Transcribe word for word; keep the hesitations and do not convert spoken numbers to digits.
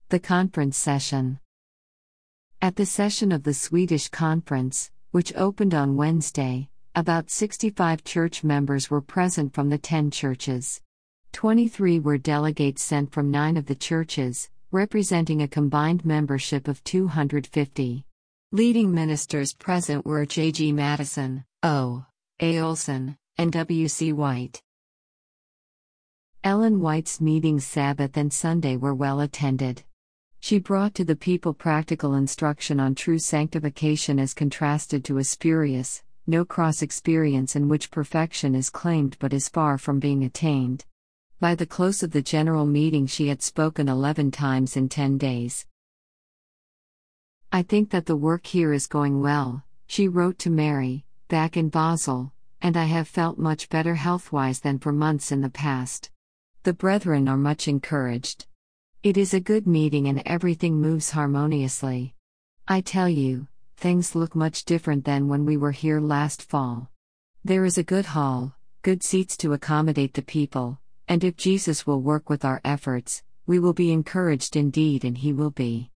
The conference session. At the session of the Swedish conference, which opened on Wednesday, about sixty-five church members were present from the ten churches. twenty-three were delegates sent from nine of the churches, representing a combined membership of two hundred fifty. Leading ministers present were J G Madison, O. A. Olson, and W C White. Ellen White's meetings Sabbath and Sunday were well attended. She brought to the people practical instruction on true sanctification as contrasted to a spurious, no-cross experience in which perfection is claimed but is far from being attained. By the close of the general meeting she had spoken eleven times in ten days. "I think that the work here is going well," she wrote to Mary, back in Basel, "and I have felt much better health-wise than for months in the past. The brethren are much encouraged. It is a good meeting and everything moves harmoniously. I tell you, things look much different than when we were here last fall. There is a good hall, good seats to accommodate the people, and if Jesus will work with our efforts, we will be encouraged indeed and he will be."